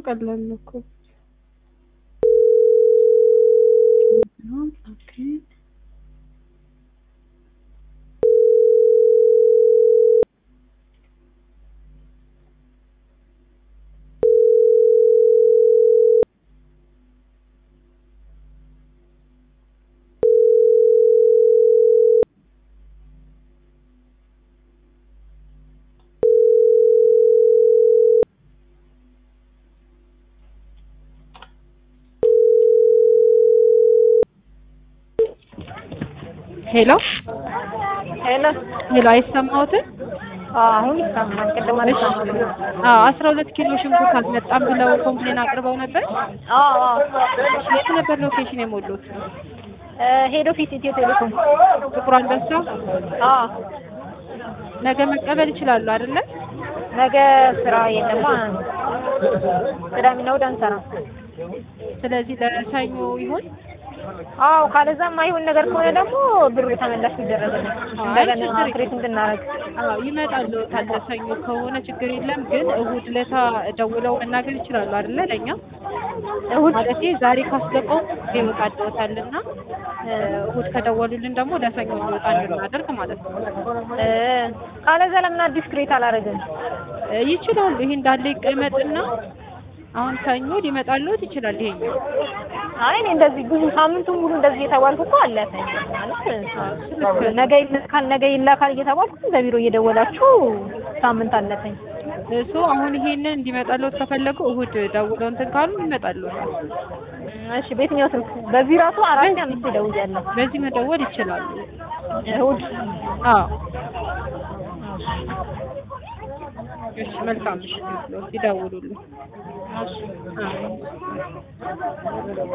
ቀላል ነው እኮ ኦኬ ሄሎ ሄሎ ሄሎ አይሰማዎትም? አሁን ይሰማል። ቅድም አልሰማም። 12 ኪሎ ሽንኩርት አልመጣም ብለው ኮምፕሌን አቅርበው ነበር። የት ነበር ሎኬሽን የሞሉት? ሄድ ኦፊስ ኢትዮ ቴሌኮም ጥቁር አንበሳ። ነገ መቀበል ይችላሉ አይደለ? ነገ ስራ የለማ። ቅዳሜና እሑድ አንሰራም። ስለዚህ ለሰኞ ይሁን። ካለዛም አይሆን ነገር ከሆነ ደግሞ ብሩ ተመላሽ ይደረጋል። እንደገና ክሬት እንድናረግ ይመጣሉ። ታለሰኞ ከሆነ ችግር የለም። ግን እሁድ ለታ ደውለው መናገር ይችላሉ አይደለ? ለኛ እሁድ ማለት ዛሬ ካስለቀው ይወጣልዎታልና እሁድ ከደወሉልን ደግሞ ለሰኞ እንዲወጣ እንድናደርግ ማለት ነው። ካለዛ ለምን አዲስ ክሬት አላረግም? ይችላሉ። ይሄ እንዳለ ይቀመጥና አሁን ሰኞ ሊመጣልዎት ይችላል። ይሄኛው እኔ እንደዚህ ብዙ ሳምንቱን ሙሉ እንደዚህ እየተባልኩ እኮ አለፈኝ ማለት ነገ ይላካል እየተባልኩ በቢሮ እየደወላችሁ ሳምንት አለፈኝ። አሁን ይሄንን እንዲመጣልዎት ከፈለጉ እሁድ ደውለው እንትን ካሉ ይመጣልዎት። እሺ በየትኛው ስልክ? በዚህ ራሱ 4-5 ደውያለሁ። በዚህ መደወል ይችላሉ እሁድ። እሺ መልካም። እሺ ይደውሉልኝ። እሺ